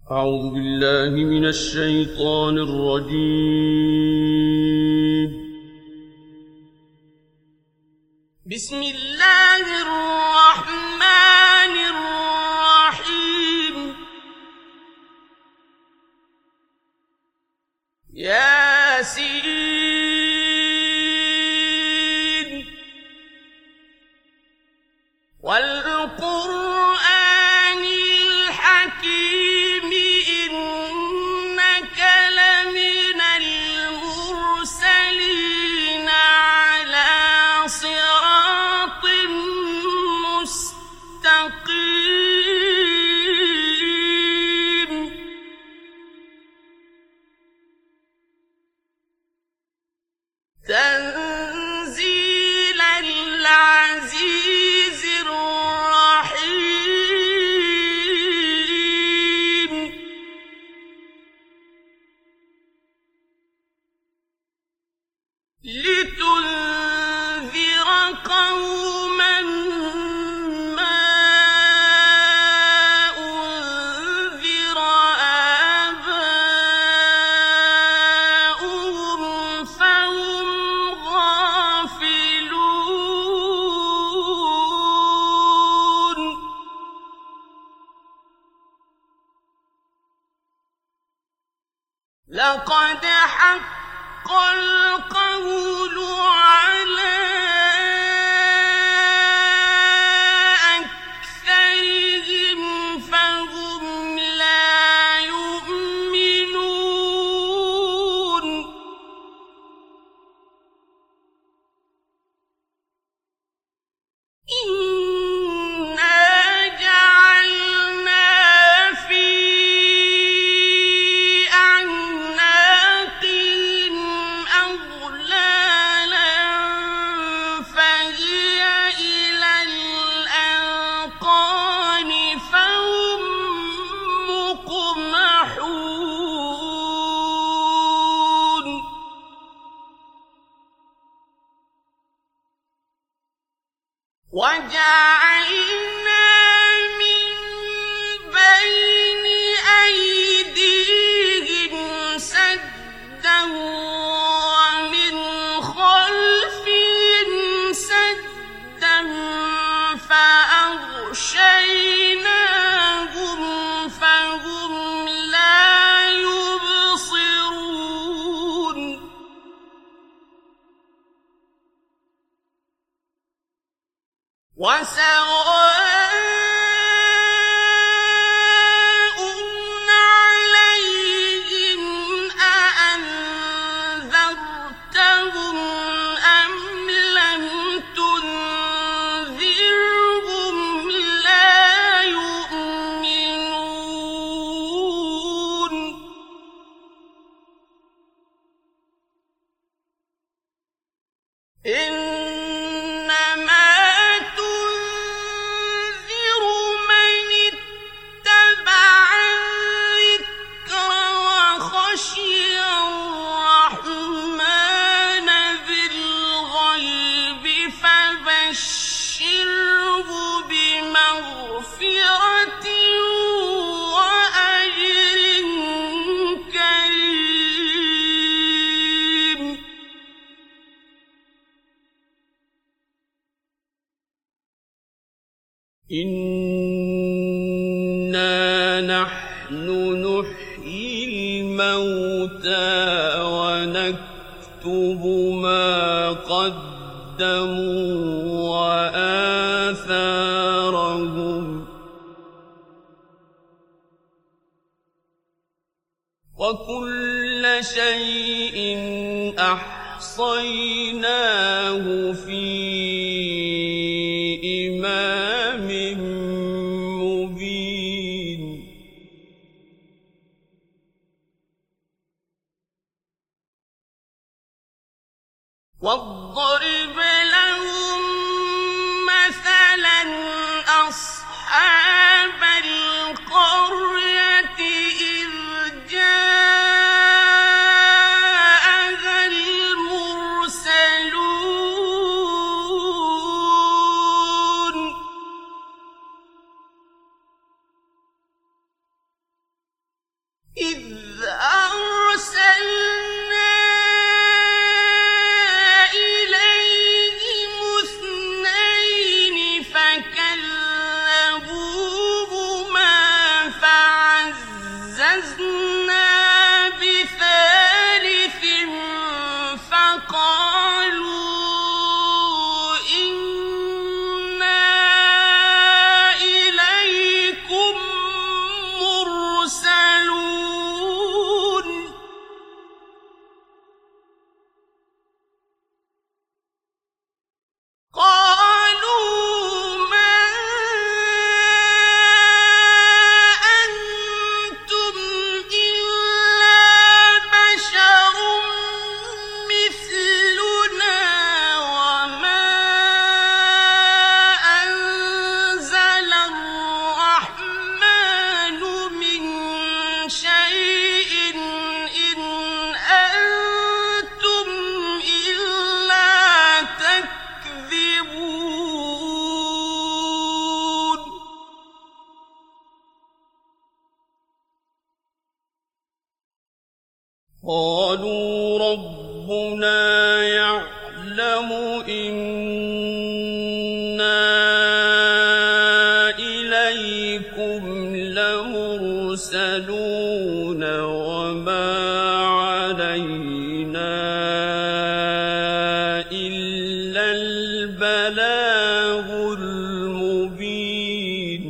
أعوذ بالله من الشيطان الرجيم. بسم الله الرحمن الرحيم. ياسين والقرآن الحكيم إنك لمن المرسلين على صراط مستقيم. تنزيل العزيز الرحيم. لتنذر قوما ما أنذر آباؤهم فهم غافلون. لقد حق القول على أكثرهم فهم لا يؤمنون. إنا جعلنا في أعناقهم أغلالا فهي إلى الأذقان فهم مقمحون. وجعلنا من بين أيديهم سدا ومن خلفهم سدا فأغشيناهم فهم لا يبصرون. وسواء عليهم أأنذرتهم أم لم تنذرهم لا يؤمنون. إنما تنذر من اتبع الذكر وخشي الرحمن بالغيب فبشره بمغفرة وأجر كريم. إنا نحن نحيي الموتى ونكتب ما قدموا وآثارهم وكل شيء أحصيناه في إمام مبين. واضرب لهم مثلا أصحاب القرية إذ جاءها المرسلون. إذ أرسلنا إليهم اثنين فكذبوهما فعززنا بثالث فقالوا إنا إليكم مرسلون قالوا ما أنتم إلا بشر مثلنا وما أنزل الرحمن من شيء إن أنتم إلا تكذبون قالوا ربنا يعلم إنا إليكم لمرسلون وما علينا إلا البلاغ المبين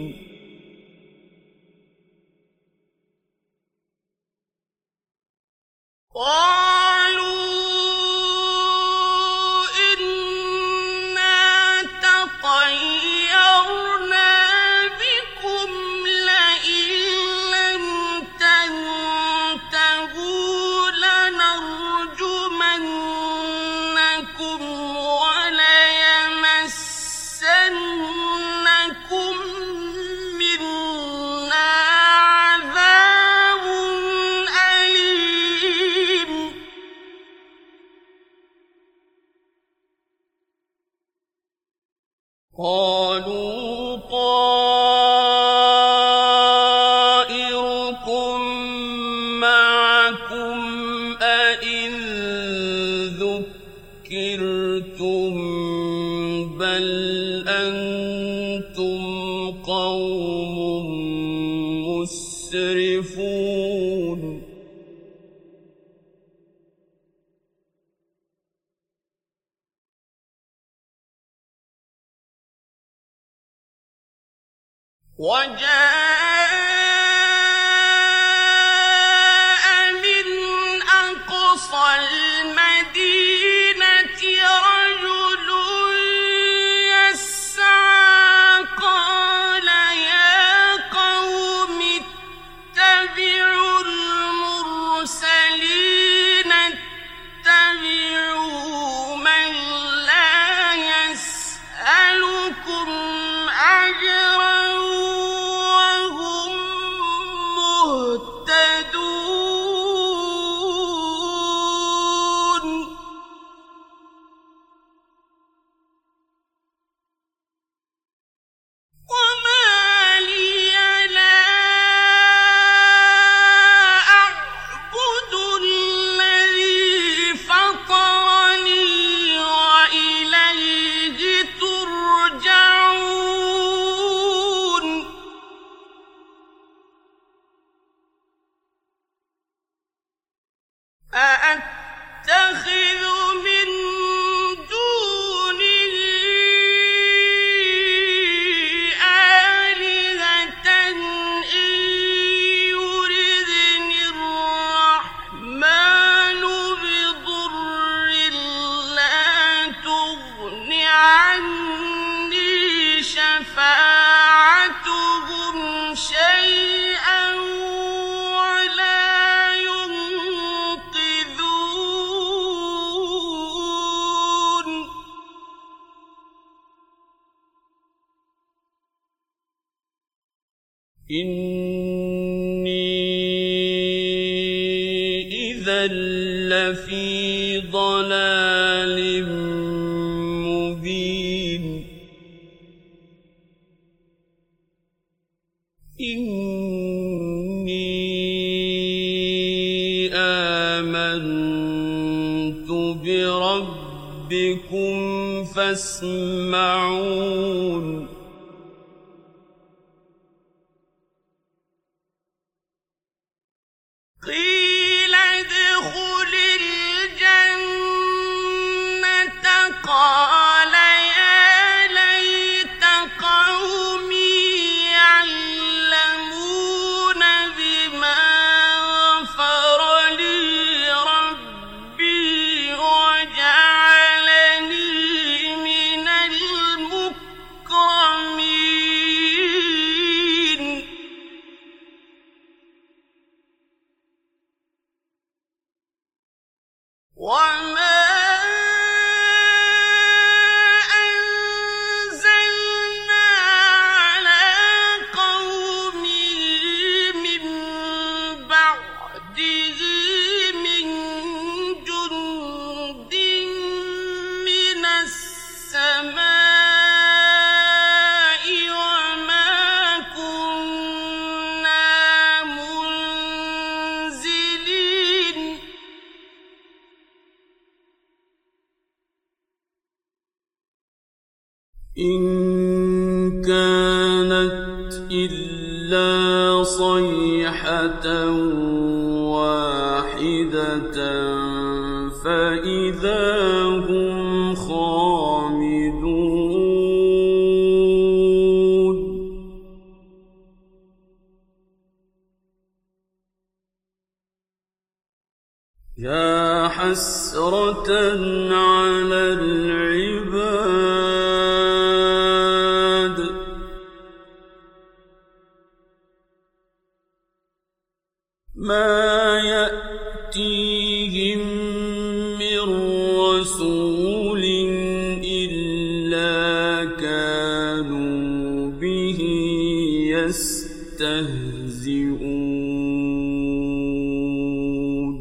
قالوا إنا تطيرنا بكم لئن لم تنتهوا لنرجمنكم وليمسنكم منا عذاب أليم قالوا طائركم معكم أئن ذكرتم بل أنتم قوم مسرفون وجاء من أقصى المدينة رجل يسعى قال يا قوم اتبعوا المرسلين اتبعوا من لا يسألكم أجرا وهم مهتدون وما لي لا أعبد الذي فطرني وإليه ترجعون أأتخذ من دونه آلهة إن يردني الرحمن بضر لا تغن عني شفاعتهم شيئا ولا ينقذون إني إذا لفي ضلال مبين إني ربكم فاسمعون قيل ادخل الجنة قال يا ليت قومي يعلمون بما غفر لي ربي وجعلني من المكرمين وما أنزلنا على قومه من بعده من جند من السماء وما كنا منزلين إن كانت إلا صيحة واحدة فإذا هم خامدون يا حسرة على العباد ما يأتيهم من رسول إلا كانوا به يستهزئون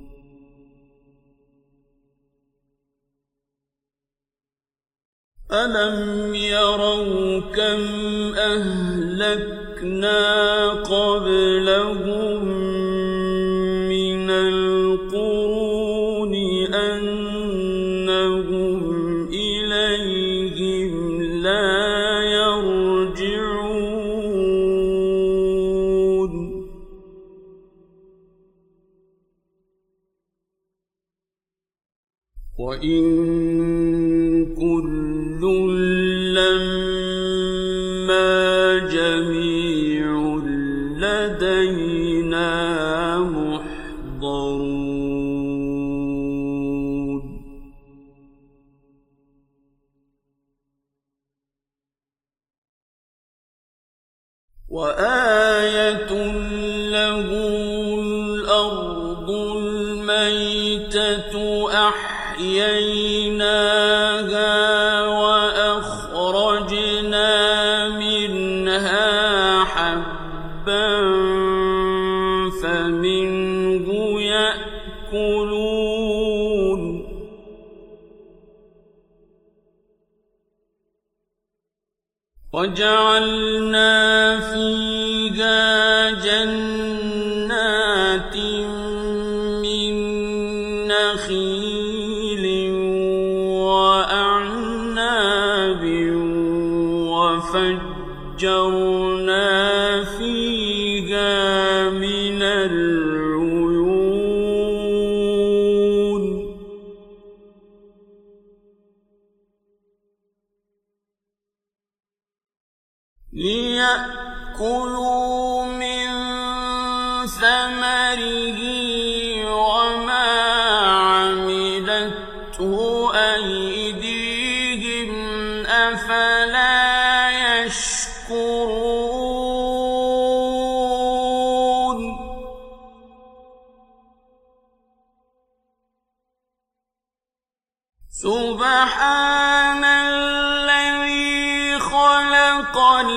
ألم يروا كم أهلكنا قبلهم من القرون أنهم إليهم لا يرجعون وإن كل لما جميع لدينا محضرون وآية لهم الأرض الميتة أحييناها وأخرجنا منها حبا فمنه يأكلون وجعلنا فيها جنات من نخيل وأعناب وفجرنا فيها من العيون ليأكلوا من ثمره وما عملته أيديهم أفلا يشكرون سبحان الذي خلق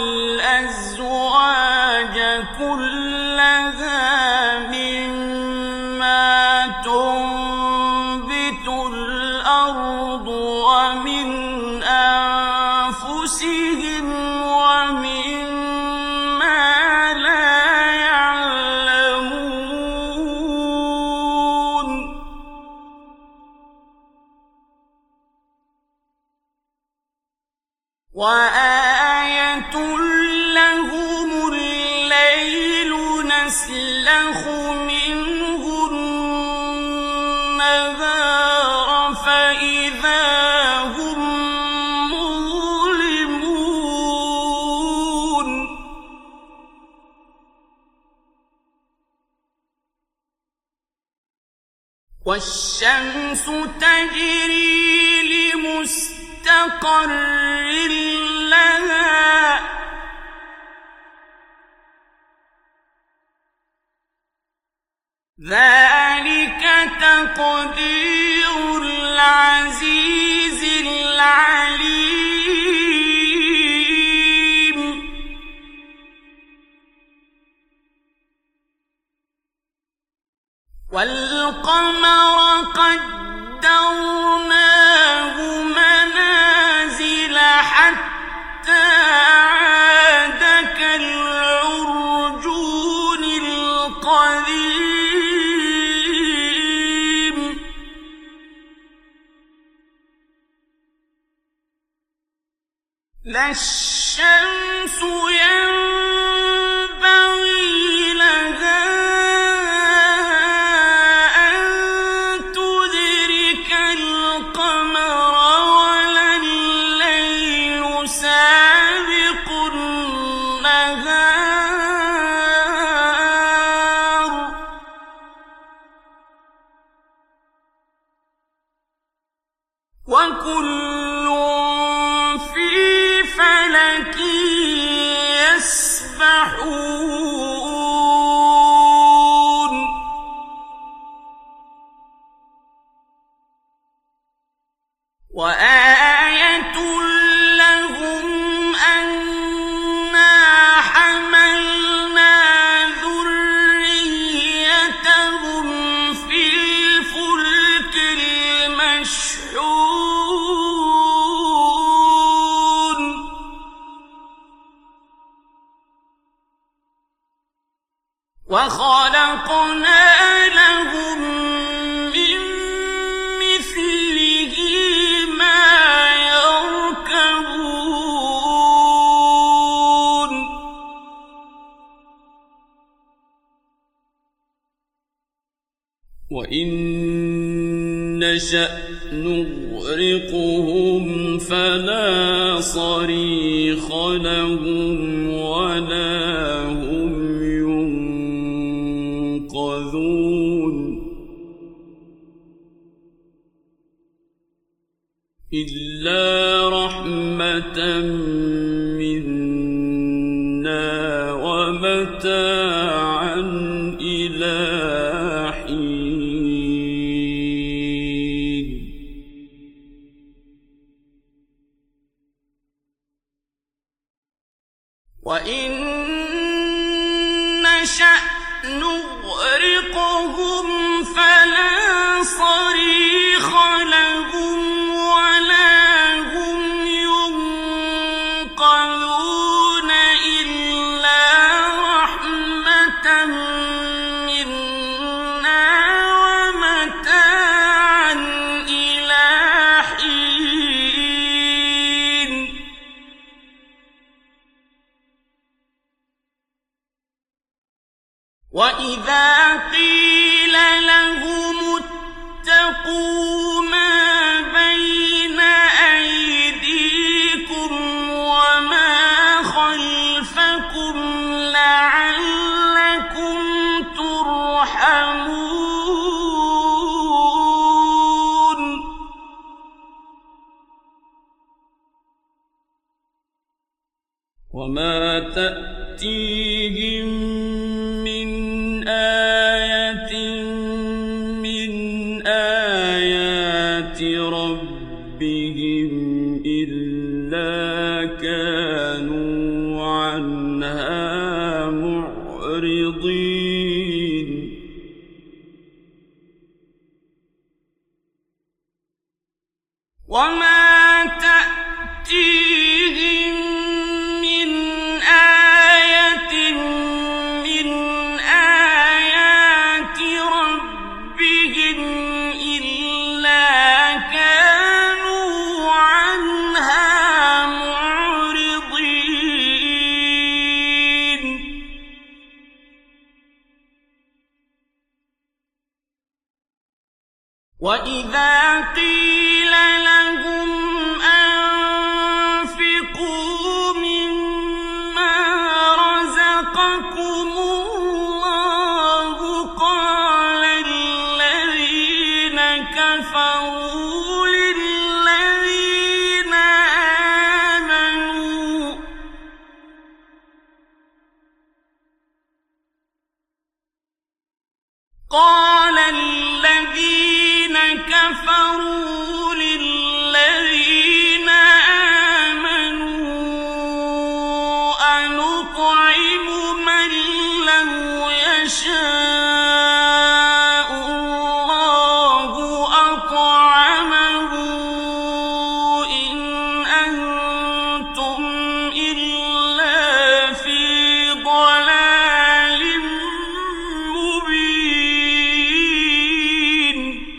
الأزواج كلها مما تنبت الأرض ومن أنفسهم ومما لا يعلمون وآية لهم الليل نسلخ منه النهار فإذا هم مظلمون والشمس تجري لمستقر لها ذلك تقدير العزيز العليم والقمر قدرناه منازل حتى عاد كالعرجون القديم لا الشمس ينبغي لها أن تدرك القمر ولا الليل سابق النهار وكل في فلك يسبحون وآية لهم أنا حملنا ذريتهم في الفلك المشحون وخلقنا لهم من مثله ما يركبون وإن نشأ نغرقهم فلا صريخ لهم ولا هم ينقذون إلا رحمة منا ومتاعا إلى حين وإن نشأ نغرقهم فلا صريخ لهم ولا هم ينقذون إلا رحمة منا ومتاعا إلى حين وإذا قيل لهم اتقوا ما بين أيديكم وما خلفكم لعلكم ترحمون وما تأتيهم من آية من آيات ربهم إلا كانوا عنها معرضين وما تأتيهم من آية من آيات ربهم إلا كانوا عنها معرضين وَإِذَا قِيلَ لَهُمْ أَنفِقُوا مِمَّا رَزَقَكُمُ اللَّهُ قَالَ الَّذِينَ كَفَرُوا لِلَّذِينَ آمَنُوا أَنُطْعِمُ مَن لَّوْ يَشَاءُ اللَّهُ أَطْعَمَهُ إِنْ أَنتُمْ إِلَّا فِي ضَلَالٍ مُّبِينٍ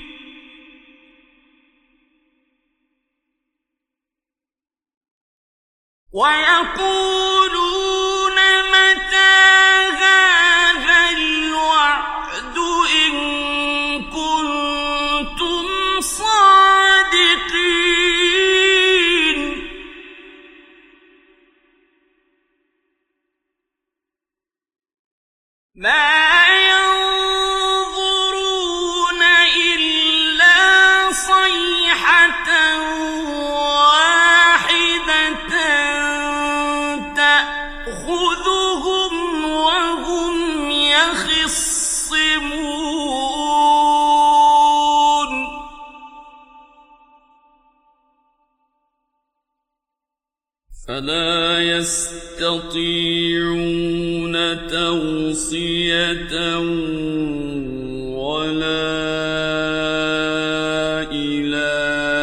وَيَقُولُونَ مَتَىٰ هَٰذَا الْوَعْدُ إِن كُنتُمْ صَادِقِينَ مَا يَنظُرُونَ إِلَّا صَيْحَةً وَاحِدَةً تَأْخُذُهُمْ وَهُمْ يَخِصِّمُونَ فَلَا يَسْتَطِيعُونَ تَوْصِيَةً وَلَا إِلَىٰ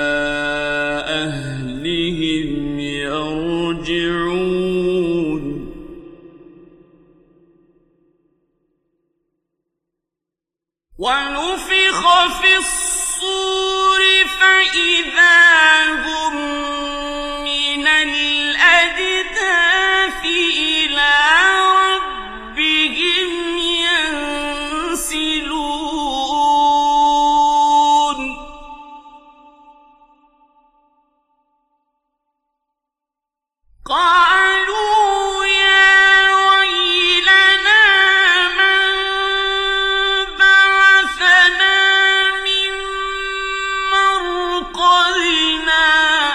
أَهْلِهِمْ يَرْجِعُونَ وَنُفِخَ فِي الصُّورِ فَإِذَا هُم مِّنَ الْأَجْدَاثِ إِلَىٰ رَبِّهِمْ يَنسِلُونَ قَالُوا يَا وَيْلَنَا مَن بَعَثَنَا مِن مَّرْقَدِنَا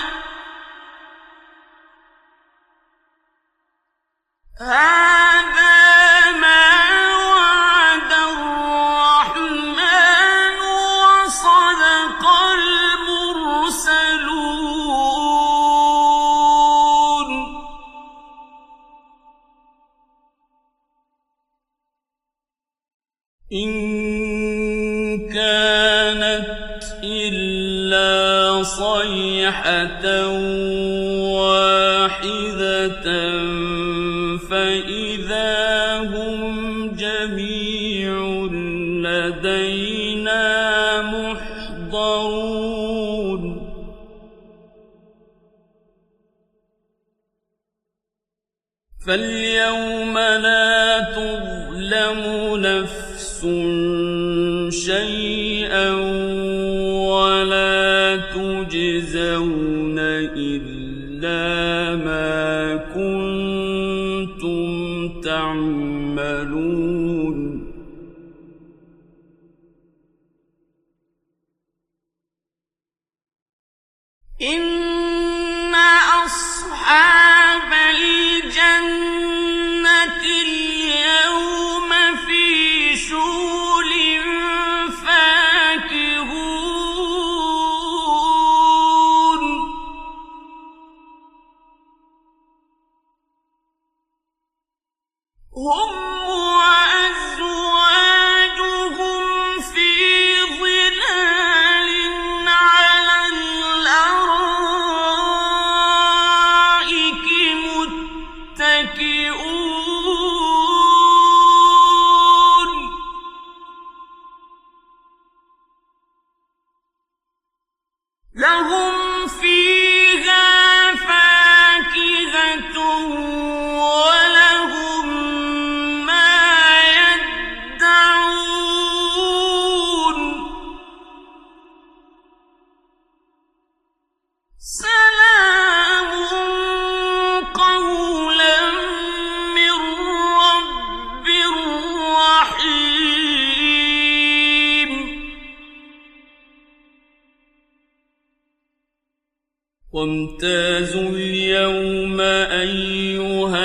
هَٰذَا مَا وَعَدَ الرَّحْمَٰنُ وَصَدَقَ الْمُرْسَلُونَ إِن كَانَتْ إِلَّا صَيْحَةً وَاحِدَةً فَإِذَا هُمْ جَمِيعٌ لَّدَيْنَا مُحْضَرُونَ فَالْيَوْمَ لَا تُظْلَمُ نَفْسٌ شَيْئًا وَلَا تُجْزَوْنَ إِلَّا مَا كُنتُمْ تَعْمَلُونَ إِنَّ أَصْحَابَ الْجَنَّةِ الْيَوْمَ فِي شُغُلٍ فَاكِهُونَ هُمْ وَأَزْوَاجُهُمْ فِي ظِلَالٍ عَلَى الْأَرَائِكِ مُتَّكِئُونَ لَهُمْ فِيهَا فَاكِهَةٌ وَلَهُم مَّا يَدَّعُونَ وامتازوا اليوم أيها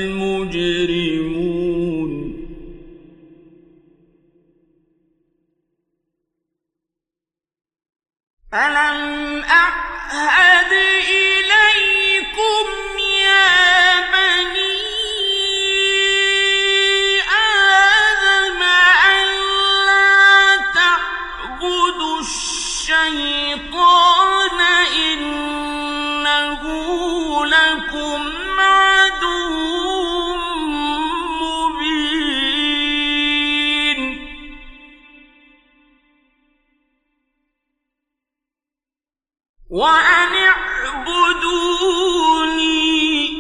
المجرمون ألم أعهد إليكم يا بني آدم ألا تعبدوا الشيطان إنه لكم عدو مبين وأن اعبدوني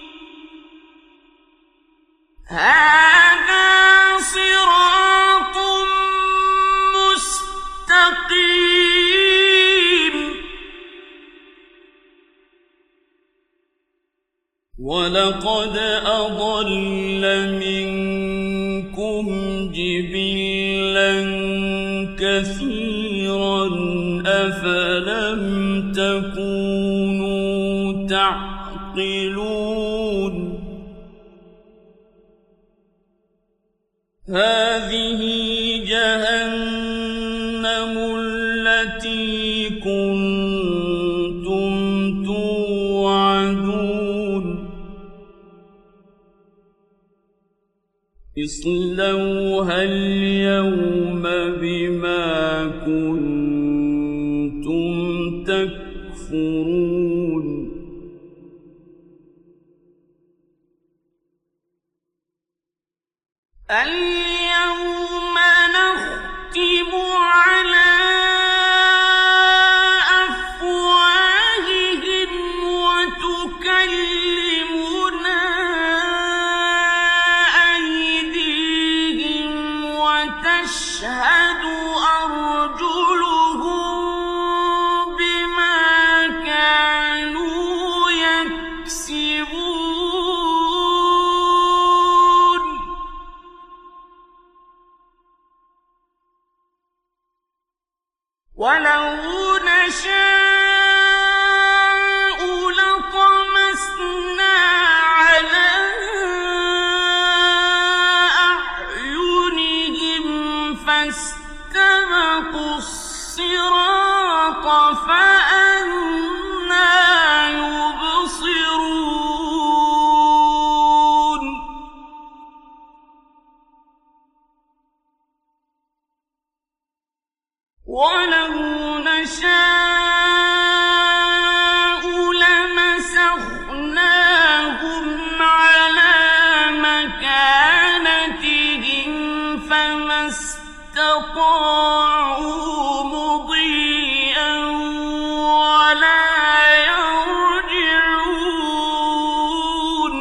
هذا صراط مستقيم ولقد أضل منكم جبلا كثيرا أفلم تكونوا تعقلون هذه جهنم التي كنتم توعدون اصلوها اليوم بما كنتم تكفرون اليوم نختم على أفواههم وتكلمنا أيديهم وتشهد أرجلهم بما كانوا يكسبون ولو نشاء لطمسنا على أعينهم فاستبقوا الصراط فأنى يبصرون ولو نشاء لمسخناهم على مكانتهم فما استطاعوا مضيا ولا يرجعون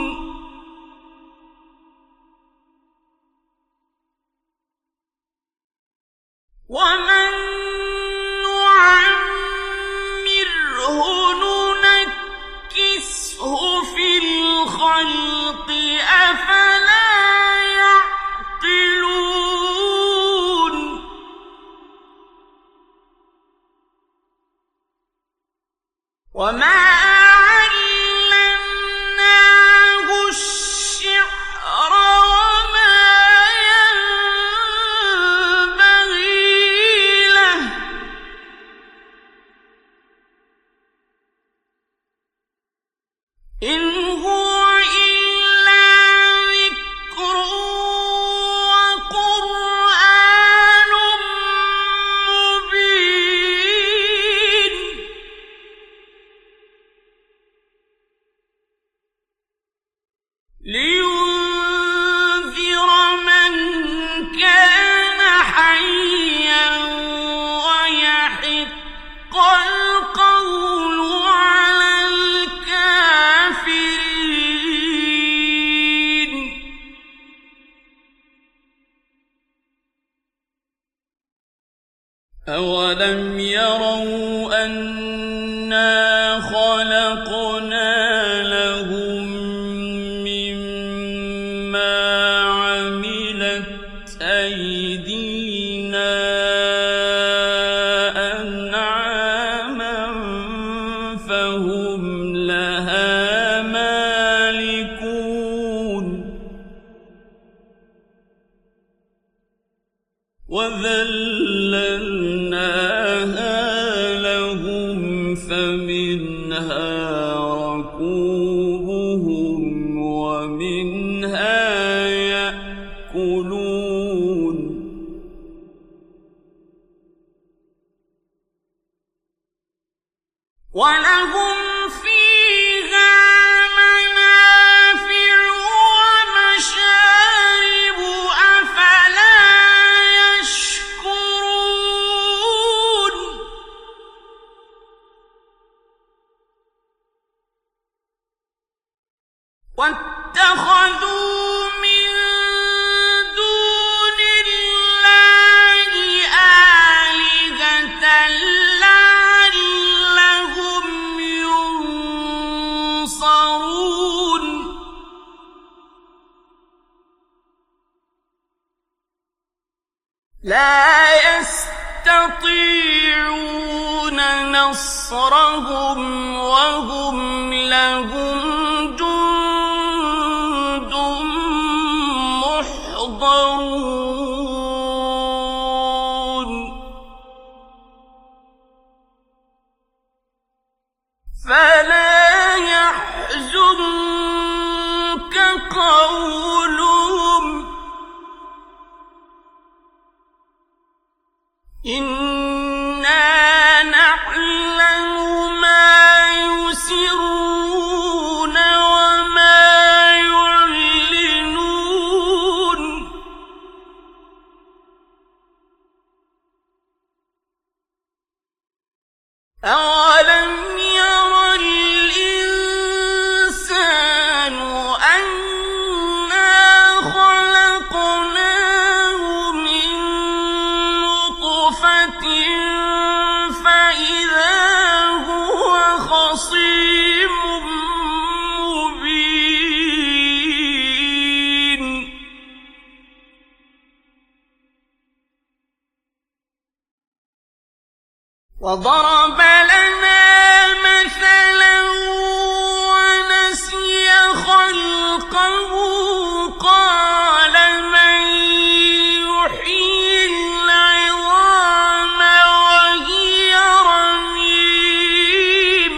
ومن نعمره ننكسه في الخلق أفلا يعقلون وما علمناه الشعر وما ينبغي له إن هو إلا ذكر وقرآن مبين لينذر من كان حيا ويحق القول على الكافرين أولم يروا أنا خلقنا لهم مما عملت أيدينا أنعاما فهم وَذَلَّلْنَاهَا لَهُمْ فَمِنْهَا رَكُوبُهُمْ وَمِنْهَا يَأْكُلُونَ وَلَهُمْ فِيهَا مَنَافِعُ وَمَشَارِبُ أَفَلَا يَشْكُرُونَ وَاتَّخَذُوا مِن دُونِ اللَّهِ آلِهَةً لَّعَلَّهُمْ يُنصَرُونَ لَا يَسْتَطِيعُونَ نَصْرَهُمْ وَهُمْ لَهُمْ جُندٌ مُّحْضَرُونَ فَلَا يَحْزُنكَ قَوْلُهُمْ إِنَّا نَعْلَمُ مَا يُسِرُّونَ وَمَا يُعْلِنُونَ أَوَلَمْ يَرَ الْإِنسَانُ أَنَّا خَلَقْنَاهُ مِن نُّطْفَةٍ فَإِذَا هُوَ خَصِيمٌ مُّبِينٌ وَضَرَبَ لَنَا مَثَلًا وَنَسِيَ خَلْقَهُ قَالَ مَن يُحْيِي الْعِظَامَ وَهِيَ رَمِيمٌ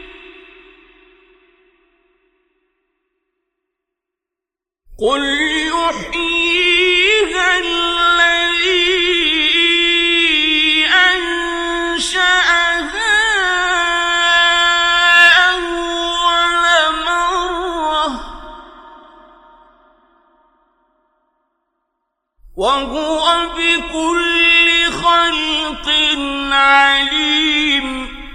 قُلْ يُحْيِيهَا الَّذِي أَنشَأَهَا أَوَّلَ مَرَّةٍ وَهُوَ بِكُلِّ خَلْقٍ عَلِيمٌ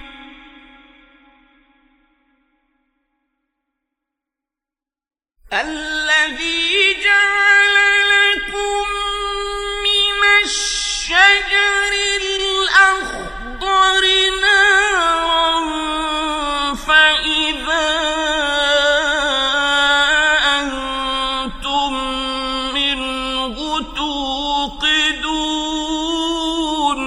الَّذِي جَعَلَ لَكُم مِّنَ الشَّجَرِ الْأَخْضَرِ نَارًا فَإِذَا أَنتُم مِّنْهُ تُوقِدُونَ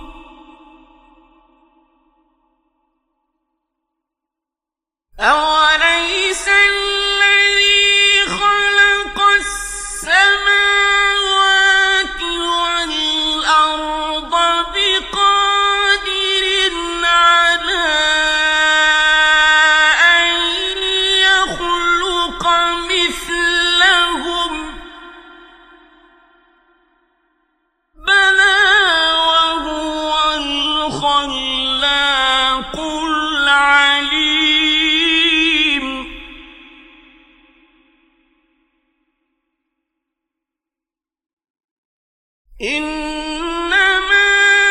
أَوَلَيْسَ الَّذِي خَلَقَ السَّمَاوَاتِ وَالْأَرْضَ بِقَادِرٍ عَلَىٰ أَن يَخْلُقَ مِثْلَهُم ۚ بَلَىٰ وَهُوَ الْخَلَّاقُ الْعَلِيمُ إِنَّمَا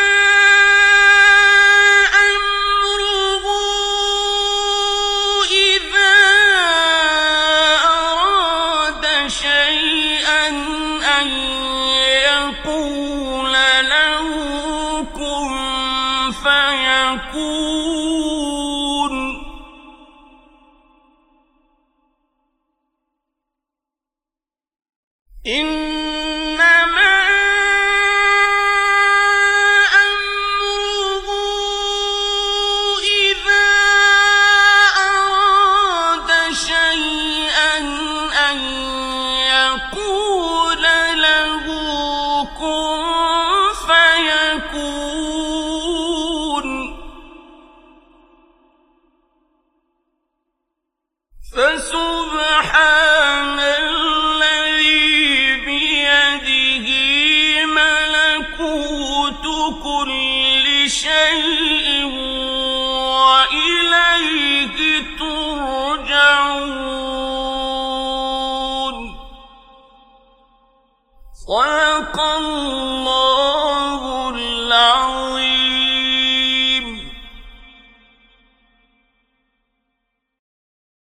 أَمْرُهُ إِذَا أَرَادَ شَيْئًا أَن يَقُولَ لَهُ كُن فَيَكُونُ إِنَّمَا أَمْرُهُ إِذَا أَرَادَ شَيْئًا أَن يَقُولَ لَهُ كُن كل شيء وإليه ترجعون. صدق الله